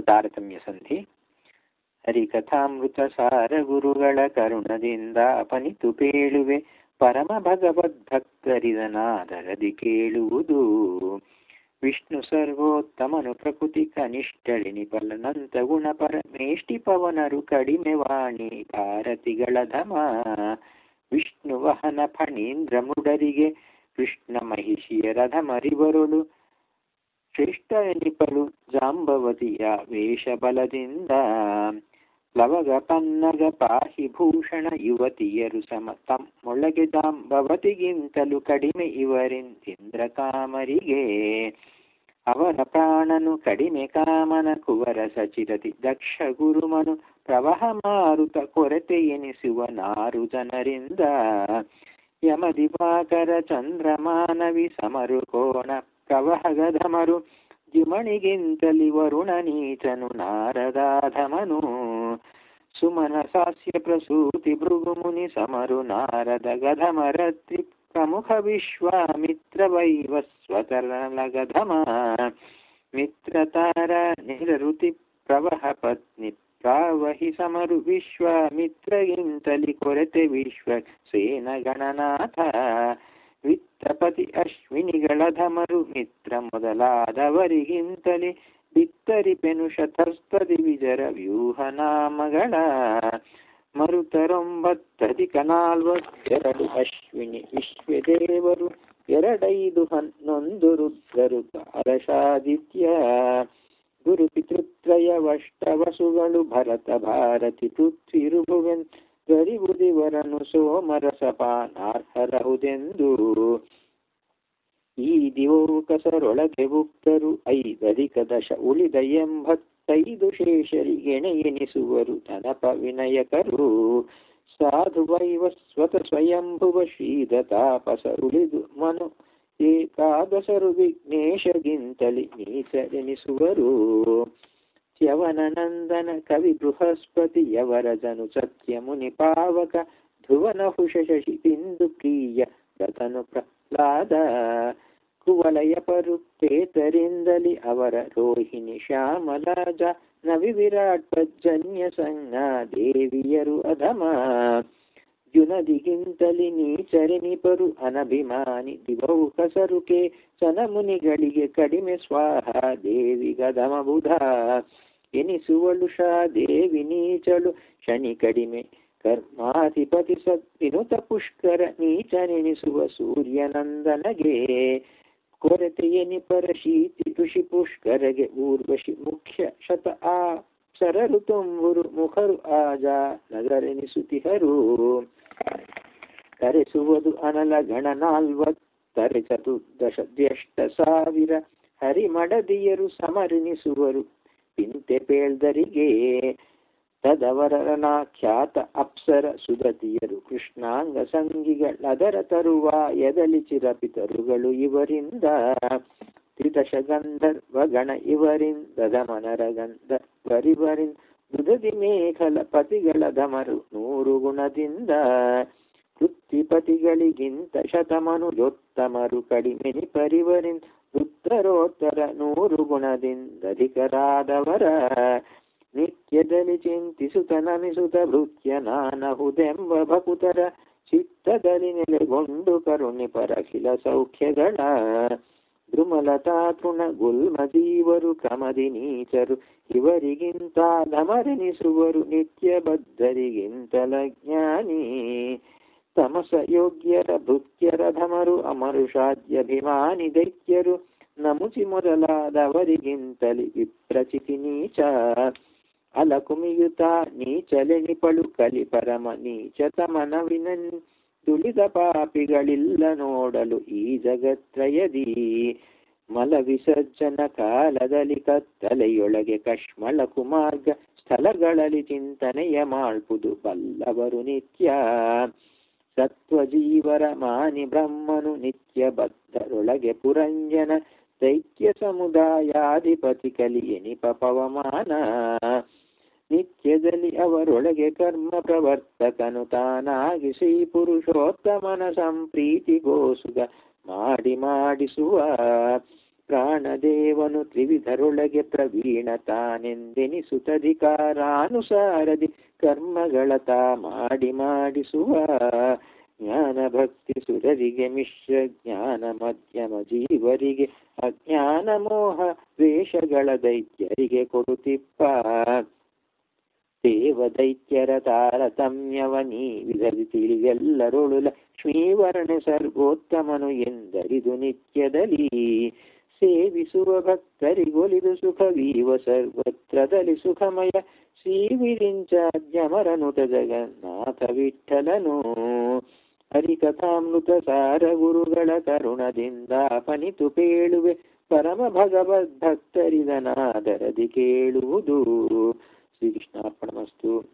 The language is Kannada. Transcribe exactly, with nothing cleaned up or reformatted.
ತಾರತಮ್ಯ ಸಂಧಿ. ಹರಿಕಥಾಮೃತ ಸಾರ ಗುರುಗಳ ಕರುಣದಿಂದ ಅಪನಿತು ಪೇಳುವೆ ಪರಮ ಭಗವದ್ಭಕ್ತರಿದನಾದರದಿ ಕೇಳುವುದು. ವಿಷ್ಣು ಸರ್ವೋತ್ತಮನು ಪ್ರಕೃತಿ ಕನಿಷ್ಠಳಿನಿಪಲನಂತ ಗುಣ ಪರಮೇಷ್ಟಿ ಪವನರು ಕಡಿಮೆ ವಾಣಿ ಭಾರತಿಗಳ ಧಮ. ವಿಷ್ಣು ವಹನ ಫಣೀಂದ್ರ ಮುಡರಿಗೆ ಕೃಷ್ಣ ಮಹಿಷಿಯರ ಧಮರಿವರುಳು ಶ್ರೇಷ್ಠ ಎನಿಪಲು ಜಾಂಬವತಿಯ ವೇಷ ಬಲದಿಂದ. ಪ್ಲವಗ ಪನ್ನಗ ಪಾಹಿ ಭೂಷಣ ಯುವತಿಯರು ಸಮ ತಮ್ಮೊಳಗೆ ಜಾಂಬವತಿಗಿಂತಲೂ ಕಡಿಮೆ ಇವರಿಂದ್ರ ಕಾಮರಿಗೆ. ಅವನ ಪ್ರಾಣನು ಕಡಿಮೆ ಕಾಮನ ಕುವರ ಸಚಿರತಿ ದಕ್ಷ ಗುರುಮನು ಪ್ರವಹ ಮಾರುತ ಕೊರತೆ ಎನಿಸುವ ನಾರು ಜನರಿಂದ. ಯಮದಿವಾಕರ ಚಂದ್ರಮಾನವಿ ಸಮರು ಕೋಣ ಪ್ರವಹಗಧಮರು ಜಿಮಣಿಗಿಂತಲಿ ವರುಣ ನೀಚನು ನಾರದಾಧಮನು. ಸುಮನ ಸಾಸ್ಯ ಪ್ರಸೂತಿ ಭೃಗುಮುನಿ ಸಮರು ನಾರದ ಗಧಮರತ್ರಿ ಪ್ರಮುಖ ವಿಶ್ವಾಮಿತ್ರ ವೈವಸ್ವತರಲಗಧಮ. ಮಿತ್ರತಾರ ನಿರಋತಿ ಪ್ರವಹ ಪತ್ನಿ ಪ್ರಾವಹಿ ಸಮರು ವಿಶ್ವಾಮಿತ್ರಗಿಂತಲಿ ಕೊರತೆ ವಿಶ್ವ ಸೇನ ಗಣನಾಥ. ವಿತ್ತಪತಿ ಅಶ್ವಿನಿಗಳ ಧಮರು ಮಿತ್ರ ಮೊದಲಾದವರಿಗಿಂತಲೇ ಬಿತ್ತರಿಪೆನು ಶತಸ್ತದಿ ವಿಜರ ವ್ಯೂಹ ನಾಮಗಳ. ಮರುತರೊಂಬತ್ತಧಿಕ ನಾಲ್ವತ್ತೆರಡು ಅಶ್ವಿನಿ ವಿಶ್ವದೇವರು ಎರಡೈದು ಹನ್ನೊಂದು ರುದ್ರರು ದ್ವಾದಶಾದಿತ್ಯ. ಗುರು ಪಿತೃತ್ರಯವಷ್ಟ ವಸುಗಳು ಭರತ ಭಾರತಿ ಪೃಥ್ವಿ ರುಭುವೆನ್ ಗರಿಬುದಿವರನು ಸೋಮರಸಪಾನಾರ್ಹರಹುದೆಂದು. ಈ ದಿವೋಕಸರೊಳಗೆ ಭುಕ್ತರು ಐದಧಿಕ ದಶ ಉಳಿದ ಎಂಬತ್ತೈದು ಶೇಷರಿಗೆಣೆ ಎನಿಸುವರು ಧನಪ ವಿನಯಕರು. ಸಾಧು ವೈವಸ್ವತ ಸ್ವಯಂಭುವ ಶ್ರೀಧ ತಾಪಸರುಳಿದು ಮನು ಏಕಾದಶರು ವಿಘ್ನೇಶಗಿಂತಲಿ ನೀಚರೆನಿಸುವರು. ಚ್ಯವನ ನಂದನ ಕವಿ ಬೃಹಸ್ಪತಿ ಯವರ ಜನು ಸತ್ಯ ಮುನಿ ಪಾವಕ ಧ್ರುವನ ಹುಷ ಶಶಿ ಬಿಂದು ಪ್ರಿಯ ವ್ರತನು ಪ್ರಹ್ಲಾದ. ಕುವಲಯ ಪರುಪೇತರಿಂದಲಿ ಅವರ ರೋಹಿಣಿ ಶ್ಯಾಮಲಾಜ ನವಿ ವಿರಾಟ್ ಪಜ್ಜನ್ಯ ಸಂಜ್ಞ ದೇವಿಯರು ಅಧಮ. ಜುನದಿಗಿಂತಲಿ ನೀಚರೆನಿಪರು ಅನಭಿಮಾನಿ ದಿವೌಕಸರುಕೆ ಚನ ಮುನಿಗಳಿಗೆ ಕಡಿಮೆ ಸ್ವಾಹ ದೇವಿ ಗದಮ ಬುಧ. ಎನಿಸುವಳು ಶಾ ದೇವಿ ನೀಚಳು ಶನಿ ಕಡಿಮೆ ಕರ್ಮಾಧಿಪತಿ ಸದ್ವಿನುತ ಪುಷ್ಕರ ನೀಚನೆನಿಸುವ ಸೂರ್ಯನಂದನಗೆ. ಕೊರತೆ ಎನಿಪರ ಶೀತಿ ಋಷಿ ಪುಷ್ಕರಗೆ ಊರ್ವಶಿ ಮುಖ್ಯ ಶತ ಆ ಸರರು ತುಂಬುರು ಮುಖರು ಆಜ ನಗರೆನಿಸುತಿಹರು. ಕರೆಸುವುದು ಅನಲ ಗಣ ನಾಲ್ವತ್ತರೆ ಚತುರ್ದಶ ದ್ಯಷ್ಟ ಸಾವಿರ ಹರಿಮಡದಿಯರು ಸಮರೆನಿಸುವರು ಪಿಂತೆ ಪೇಳ್ದರಿಗೆ. ತದವರನಾಖ್ಯಾತ ಅಪ್ಸರ ಸುದತಿಯರು ಕೃಷ್ಣಾಂಗ ಸಂಗಿಗಳದರ ತರುವಾಯದಲ್ಲಿ ಚಿರಪಿತರುಗಳು ಇವರಿಂದ. ತ್ರಿದಶ ಗಂಧರ್ವಗಣ ಇವರಿಂದ ದಮನರ ಗಂಧರ್ವರಿವರಿಂದ ದುದದಿ ಮೇಖಲ ಪತಿಗಳ ಧಮರು ನೂರು ಗುಣದಿಂದ. ವೃತ್ತಿಪತಿಗಳಿಗಿಂತ ಶತಮನುಜೋತ್ತಮರು ಕಡಿಮೆನಿ ಪರಿವರಿಂದ ಉತ್ತರೋತ್ತರ ನೂರು ಗುಣದಿಂದಧಿಕರಾದವರ. ನಿತ್ಯದಲ್ಲಿ ಚಿಂತಿಸುತ್ತ ನಮಿಸುತ್ತ ಭೃತ್ಯ ನಾನಹುದೆಂಬ ಭಕುತರ ಚಿತ್ತದಲ್ಲಿ ನೆಲೆಗೊಂಡು ಕರುಣಿ ಪರಖಿಲ ಸೌಖ್ಯಗಳ. ದ್ರುಮಲತಾ ತೃಣ ಗುಲ್ಮ ಜೀವರು ಕ್ರಮದಿ ನೀಚರು ಇವರಿಗಿಂತ ಧಮರೆನಿಸುವರು ನಿತ್ಯ ಬದ್ಧರಿಗಿಂತಲ ಜ್ಞಾನಿ. ತಮಸ ಯೋಗ್ಯರ ಭೃತ್ಯರ ಧಮರು ಅಮರುಷಾದ್ಯಭಿಮಾನಿ ದೈತ್ಯರು ನಮುಚಿ ಮೊದಲಾದವರಿಗಿಂತಲಿ ವಿಪ್ರಚಿತಿ ನೀಚ. ಅಲಕುಮಿಯುತ ನೀಚಲೆನಿಪಳು ಕಲಿ ಪರಮ ನೀಚತಮನವಿನನ್ ತುಳಿದ ಪಾಪಿಗಳಿಲ್ಲ ನೋಡಲು ಈ ಜಗತ್ರಯದಿ. ಮಲ ವಿಸರ್ಜನ ಕಾಲದಲ್ಲಿ ಕತ್ತಲೆಯೊಳಗೆ ಕಶ್ಮಳ ಕುಮಾರ್ಗ ಸ್ಥಳಗಳಲ್ಲಿ ಚಿಂತನೆಯ ಮಾಡ್ಪುದು ಬಲ್ಲವರು ನಿತ್ಯ. ಸತ್ವಜೀವರ ಮಾನಿ ಬ್ರಹ್ಮನು ನಿತ್ಯ ಬದ್ಧರೊಳಗೆ ಪುರಂಜನ ದೈತ್ಯ ಸಮುದಾಯಾಧಿಪತಿ ಕಲಿ ಎನಿಪ ಪವಮಾನ. ನಿತ್ಯದಲ್ಲಿ ಅವರೊಳಗೆ ಕರ್ಮ ಪ್ರವರ್ತಕನು ತಾನಾಗಿ ಶ್ರೀ ಪುರುಷೋತ್ತಮನ ಸಂಪ್ರೀತಿಗೋಸುಗ ಮಾಡಿ ಮಾಡಿಸುವ. ಪ್ರಾಣದೇವನು ತ್ರಿವಿಧರೊಳಗೆ ಪ್ರವೀಣ ತಾನೆಂದೆನಿಸುತ್ತಧಿಕಾರಾನುಸಾರದಿ ಕರ್ಮಗಳ ತಾ ಮಾಡಿ ಮಾಡಿಸುವ ಜ್ಞಾನ ಭಕ್ತಿ ಸುರರಿಗೆ ಮಿಶ್ರ ಜ್ಞಾನ ಮಧ್ಯಮ ಜೀವರಿಗೆ ಅಜ್ಞಾನ ಮೋಹ ದ್ವೇಷಗಳ ದೈತ್ಯರಿಗೆ ಕೊಡುತ್ತಿಪ್ಪ ದೇವ ದೈತ್ಯರ ತಾರತಮ್ಯವನೀ ವಿಧದಿ ತಿಳಿವೆಲ್ಲರೊಳು ಲಕ್ಷ್ಮೀವರ್ಣ ಸರ್ವೋತ್ತಮನು ಎಂದರಿದು ನಿತ್ಯದಲ್ಲಿ ಸೇವಿಸುವ ಭಕ್ತರಿಗೊಲಿದು ಸುಖವೀವ ಸರ್ವತ್ರದಲ್ಲಿ ಸುಖಮಯ ಶ್ರೀ ವಿರಿಂಚಾದ್ಯಮರನುತ ಜಗನ್ನಾಥ ವಿಠಲನು ಹರಿಕಥಾಮೃತ ಸಾರ ಗುರುಗಳ ಕರುಣದಿಂದ ಪನಿತು ಪೇಳುವೆ ಪರಮ ಭಗವದ್ ಭಕ್ತರಿದನಾದರದಿ ಕೇಳುವುದು. ಶ್ರೀಕೃಷ್ಣಾರ್ಪಣಮಸ್ತು.